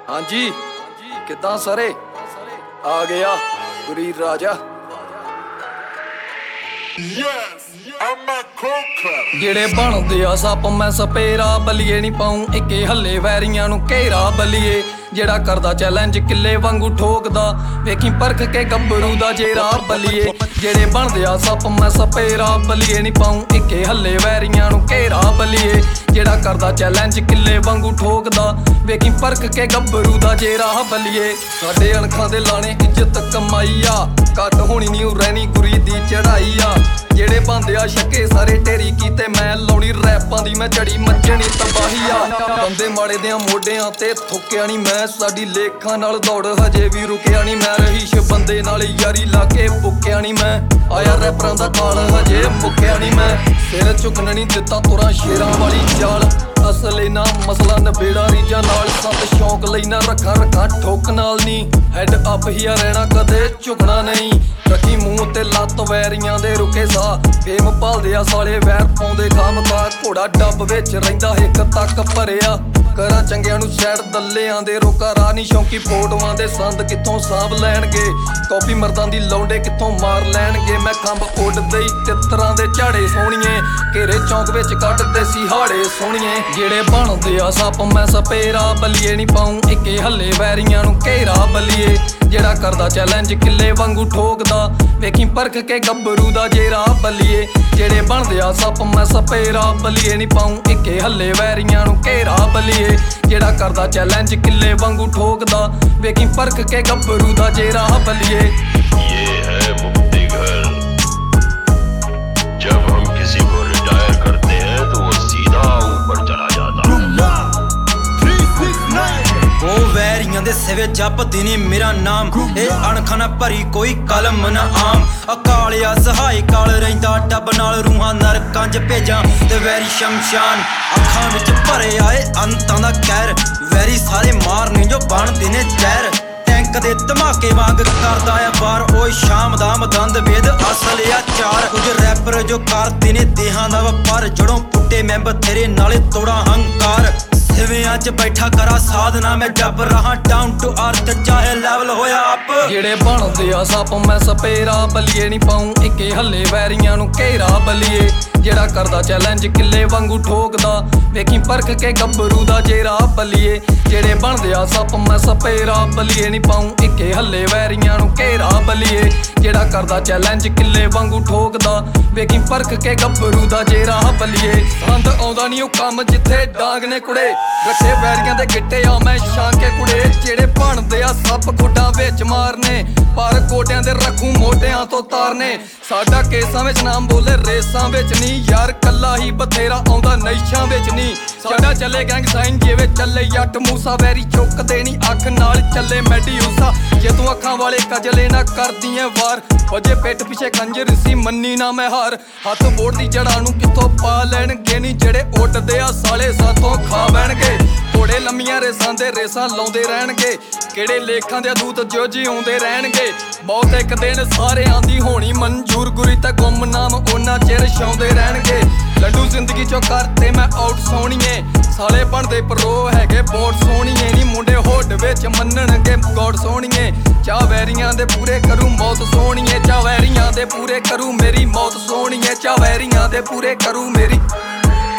ਹਾਂਜੀ ਕਿੱਦਾਂ ਸਾਰੇ ਆ ਗਿਆ ਗੁਰੀ ਰਾਜਾ ਜਿਹੜੇ ਬਣਦੇ ਆ ਸੱਪ ਮੈਂ ਸਪੇਰਾ ਬਲੀਏ ਨਹੀਂ ਪਾਉਂ ਇੱਕੇ ਹੱਲੇ ਵੈਰੀਆਂ ਨੂੰ ਘੇਰਾ ਬਲੀਏ ਜਿਹੜਾ ਕਰਦਾ ਚੈਲੰਜ ਕਿੱਲੇ ਵਾਂਗੂ ਠੋਕਦਾ ਵੇਖੀ ਪਰਖ ਕੇ ਗੱਭਰੂ ਦਾ ਜੇਰਾ ਬਲੀਏ ਜਿਹੜੇ ਬਣਦੇ ਆ ਸੱਪ ਮੈਂ ਸਪੇਰਾ ਬਲੀਏ ਨਹੀਂ ਪਾਉਂ ਇੱਕੇ ਹੱਲੇ ਵੈਰੀਆਂ ਨੂੰ ਘੇਰਾ ਬਲੀਏ ਜਿਹੜਾ ਕਰਦਾ ਚੈਲੰਜ ਕਿੱਲੇ ਵਾਂਗੂ ਠੋਕਦਾ ਵੇਖੀ ਪਰਖ ਕੇ ਗੱਭਰੂ ਦਾ ਜੇਰਾ ਬਲੀਏ ਸਾਡੇ ਅਣਖਾਂ ਦੇ ਲਾਣੇ ਇੱਜ਼ਤ ਕਮਾਈ ਆ ਘੱਟ ਹੋਣੀ ਨਹੀਂ ਰਹਿਣੀ ਗੁਰੀ ਦੀ ਚੜਾਈ ਆ ਜਿਹੜੇ ਬੰਦੇ ਆ ਛੱਕੇ ਸਾਰੇ ਢੇਰੀ ਕੀਤੇ ਮੈਂ ਲਾਉਣੀ ਰੈਪਾਂ ਦੀ ਮੈਂ ਚੜੀ ਮੱਚਣੀ ਤਬਾਹੀ ਆ ਬੰਦੇ ਮਾੜੇ ਦਿਆਂ ਮੋਢਿਆਂ ਤੇ ਥੁੱਕਿਆ ਨਹੀਂ ਮੈਂ ਸਾਡੀ ਲੇਖਾਂ ਨਾਲ ਦੌੜ ਹਜੇ ਵੀ ਰੁਕਿਆ ਨਹੀਂ ਮੈਂ ਰਹੀਸ਼ ਬੰਦੇ ਨਾਲ ਯਾਰੀ ਲਾ ਕੇ ਪੁੱਕਿਆ ਨਹੀਂ ਮੈਂ ਆਇਆ ਰੈਪਰਾਂ ਦਾ ਕਾਲ ਹਜੇ ਮੁੱਕਿਆ ਨਹੀਂ ਮੈਂ ਸਿਰ ਝੁਕਣ ਨਹੀਂ ਦਿੱਤਾ ਤੁਰਾਂ ਸ਼ੇਰਾਂ ਵਾਲੀ ਚਾਲ ਅਸਲੇ ਨਾ ਮਸਲਾ ਨਬੇੜਾ ਰੀਜਾਂ ਨਾਲ ਸੰਤ ਸ਼ੌਂਕ ਲਈ ਨਾ ਰੱਖਾਂ ਠੋਕ ਨਾਲ ਨਹੀਂ ਹੈਡ ਅਪ ਹੀ ਆ ਰਹਿਣਾ ਕਦੇ ਝੁਕਣਾ ਨਹੀਂ ਰੱਖੀ ਮੂੰਹ ਤੇ ਲੱਤ ਵੈਰੀਆਂ ਦੇ ਰੁਕੇ ਸਾਹ ਫੇਮ ਭਾਲਦੇ ਆ ਸਾਲੇ ਵੈਰ ਪਾਉਂਦੇ ਖਾਮਖਾ ਘੋੜਾ ਡੱਬ ਵਿੱਚ ਰਹਿੰਦਾ ਇੱਕ ਤੱਕ ਭਰਿਆ ਕਰਾਂ ਚੰਗਿਆਂ ਨੂੰ ਸ਼ੈਡ ਦੱਲਿਆਂ ਦੇ ਰੋਕਾ ਰਾਹ ਨੀ ਸ਼ੌਂਕੀ ਫੋਟੋਆਂ ਦੇ ਸੰਦ ਕਿੱਥੋਂ ਸਾਂਭ ਲੈਣਗੇ ਕਾਪੀ ਮਰਦਾਂ ਦੀ ਲੌਂਡੇ ਕਿੱਥੋਂ ਮਾਰ ਲੈਣਗੇ ਮੈਂ ਖੰਭ ਉੱਡਦੇ ਹੀ ਤਿੱਤਰਾਂ ਦੇ ਝਾੜੇ ਸੋਹਣੀਏ ਘੇਰੇ ਚੌਂਕ ਵਿੱਚ ਕੱਢਦੇ ਸੀ ਹਾੜੇ ਸੋਹਣੀਏ ਜਿਹੜੇ ਬਣਦੇ ਆ ਸੱਪ ਮੈਂ ਸਪੇਰਾ ਬਲੀਏ ਨਹੀਂ ਪਾਉਂ ਇੱਕੇ ਹੱਲੇ ਵੈਰੀਆਂ ਨੂੰ ਘੇਰਾ ਬਲੀਏ ਜਿਹੜਾ ਕਰਦਾ ਚੈਲੰਜ ਕਿੱਲੇ ਵਾਂਗੂ ਠੋਕਦਾ ਵੇਖੀ ਪਰਖ ਕੇ ਗੱਭਰੂ ਦਾ ਜੇਰਾ ਬਲੀਏ ਜਿਹੜੇ ਬਣਦੇ ਆ ਸੱਪ ਮੈਂ ਸਪੇਰਾ ਬਲੀਏ ਨਹੀਂ ਪਾਉਂ ਇੱਕੇ ਹੱਲੇ ਵੈਰੀਆਂ ਨੂੰ ਘੇਰਾ ਬਲੀਏ ਜਿਹੜਾ ਕਰਦਾ ਚੈਲੰਜ ਕਿੱਲੇ ਵਾਂਗੂ ਠੋਕਦਾ ਵੇਖੀ ਪਰਖ ਕੇ ਗੱਭਰੂ ਦਾ ਜੇਰਾ ਬਲੀਏ ये है मुक्ति घर। जब हम किसी को रिटायर करते हैं तो वो सीधा ऊपर चला जाता है। ਉਹ ਵੈਰੀਆਂ ਦੇ ਸਿਵੇ ਜਪਦੀ ਨੀ ਮੇਰਾ ਨਾਮ ਇਹ ਅਣਖਾਂ ਨਾ ਭਰੀ ਕੋਈ ਕਲਮ ਨਾ ਆਮ ਅਕਾਲਿਆ ਸਹਾਈ ਕਾਲ ਰਹਿੰਦਾ ਟੱਬ ਨਾਲ ਰੂਹਾਂ ਨਰਕਾਂ 'ਚ ਭੇਜਾਂ ਤੇ ਵੈਰੀ ਸ਼ਮਸ਼ਾਨ ਅੱਖਾਂ ਵਿੱਚ ਭਰੇ ਆਏ ਅੰਤਾਂ ਦਾ ਕਹਿਰ ਵੈਰੀ ਸਾਰੇ ਮਾਰਨੇ ਜੋ ਬਣਦੇ ਨੇ ਜ਼ਹਿਰ ਟੈਂਕ ਦੇ ਧਮਾਕੇ ਵਾਂਗ ਕਰਦਾ ਆ ਵਾਰ ਓਏ ਸ਼ਾਮ ਦਾ ਮਦੰਦ ਵੇਦ ਅਸਲ ਆ ਚਾਰ ਕੁਝ ਰੈਪਰ ਜੋ ਕਰਦੇ ਨੇ ਦੇਹਾਂ ਦਾ ਵਪਾਰ ਜੜੋਂ ਪੁੱਟੇ ਮੈਂਬਰ ਤੇਰੇ ਨਾਲੇ ਤੋੜਾ ਹੰਕਾਰ ਸਿਵਿਆਂ 'ਚ ਬੈਠਾ ਕਰਾ ਸਾਧਨਾ ਮੈਂ ਜਪ ਰਹਾ ਡਾਊਨ ਟੂ ਅਰਥ ਚਾਹੇ ਲੈਵਲ ਹੋਇਆ ਅਪ ਜਿਹੜੇ ਬਣਦੇ ਆ ਸੱਪ ਮੈਂ ਸਪੇਰਾ ਬਲੀਏ ਨਹੀਂ ਪਾਉਂ ਇੱਕੇ ਹੱਲੇ ਵੈਰੀਆਂ ਨੂੰ ਘੇਰਾ ਬਲੀਏ ਜਿਹੜਾ ਕਰਦਾ ਚੈਲੰਜ ਕਿੱਲੇ ਵਾਂਗੂ ਠੋਕਦਾ ਵੇਖੀ ਪਰਖ ਕੇ ਗੱਭਰੂ ਦਾ ਜੇਰਾ ਬਲੀਏ ਜਿਹੜੇ ਬਣਦੇ ਆ ਸੱਪ ਮੈਂ ਸਪੇਰਾ ਬਲੀਏ ਨਹੀਂ ਪਾਉਂ ਇੱਕੇ ਹੱਲੇ ਵੈਰੀਆਂ ਨੂੰ ਘੇਰਾ ਬਲੀਏ ਜਿਹੜਾ ਕਰਦਾ ਚੈਲੰਜ ਕਿੱਲੇ ਵਾਂਗੂ ਠੋਕਦਾ ਵੇਖੀ ਪਰਖ ਕੇ ਗੱਭਰੂ ਦਾ ਜੇਰਾ ਬਲੀਏ ਸੰਦ ਆਉਂਦਾ ਨਹੀਂ ਉਹ ਕੰਮ ਜਿੱਥੇ ਡਾਂਗ ਨੇ ਕੁੜੇ ਰੱਖੇ ਵੈਰੀਆਂ ਦੇ ਗਿੱਟੇ ਆ ਮੈਂ ਛਾਂਕੇ ਕੁੜੇ ਜਿਹੜੇ ਬਣਦੇ ਆ ਸੱਪ ਖੁੱਡਾਂ ਵਿੱਚ ਮਾਰਨੇ ਪਰ ਕੋਟਿਆਂ ਦੇ ਰੱਖੂ ਮੋਢਿਆਂ ਤੋਂ ਤਾਰਨੇ ਸਾਡਾ ਕੇਸਾਂ ਵਿੱਚ ਨਾਮ ਬੋਲੇ ਰੇਸਾਂ ਵਿੱਚ ਨਹੀਂ ਯਾਰ ਕੱਲਾ ਹੀ ਬਥੇਰਾ ਆਉਂਦਾ ਨੈਸ਼ਾਂ ਵਿੱਚ ਨਹੀਂ ਸਾਡਾ ਚੱਲੇ ਗੈਂਗ ਸਾਈਨ ਜਿਵੇਂ ਚੱਲੇ ਜੱਟ ਮੂਸਾ ਵੈਰੀ ਚੁੱਕ ਦੇਣੀ ਅੱਖ ਨਾਲ ਚੱਲੇ ਮੈਡੀਊਸਾ ਜੇ ਤੂੰ ਅੱਖਾਂ ਵਾਲੇ ਕਜਲੇ ਨਾ ਕਰਦੀ ਐ ਵਾਰ ਵਜੇ ਪਿੱਠ ਪਿੱਛੇ ਖੰਜਰ ਸੀ ਮੰਨੀ ਨਾ ਮੈਂ ਹਾਰ ਹੱਥ ਬੋੜ ਦੀ ਜੜਾਂ ਨੂੰ ਕਿੱਥੋਂ ਪਾ ਲੈਣਗੇ ਨਹੀਂ ਜਿਹੜੇ ਉੱਡਦੇ ਆ ਸਾਲੇ ਸਾਥੋਂ ਖਾ ਬਹਿਣਗੇ ਘੋੜੇ ਲੰਮੀਆਂ ਰੇਸਾਂ ਦੇ ਰੇਸਾਂ ਲਾਉਂਦੇ ਰਹਿਣਗੇ ਕਿਹੜੇ ਲੇਖਾਂ ਦੇ ਦੂਤ ਜੋ ਜਿਉਂਦੇ ਰਹਿਣਗੇ ਬਹੁਤ ਇੱਕ ਦਿਨ ਸਾਰਿਆਂ ਦੀ ਹੋਣੀ ਮਨਜ਼ੂਰ ਗੁਰੀ ਤੇ ਗੁੰਮਨਾਮ ਉਹਨਾਂ ਚਿਰ ਛਾਉਂਦੇ ਰਹਿਣਗੇ ਲੱਡੂ ਜ਼ਿੰਦਗੀ ਚੋਂ ਕਰਤੇ ਮੈਂ ਆਊਟ ਸੋਹਣੀਏ ਸਾਲੇ ਬਣਦੇ ਪ੍ਰੋ ਹੈਗੇ ਬੋਟ ਸੋਹਣੀਏ ਨਹੀਂ ਮੁੰਡੇ ਹੋਡ ਵਿੱਚ ਮੰਨਣਗੇ ਗੋਡ ਸੋਹਣੀਏ ਚਾਹ ਵੈਰੀਆਂ ਦੇ ਪੂਰੇ ਕਰੂ ਮੌਤ ਸੋਹਣੀਏ ਚਾਹ ਵੈਰੀਆਂ ਦੇ ਪੂਰੇ ਕਰੂ ਮੇਰੀ ਮੌਤ ਸੋਹਣੀਏ ਚਾਹ ਵੈਰੀਆਂ ਦੇ ਪੂਰੇ ਕਰੂ ਮੇਰੀ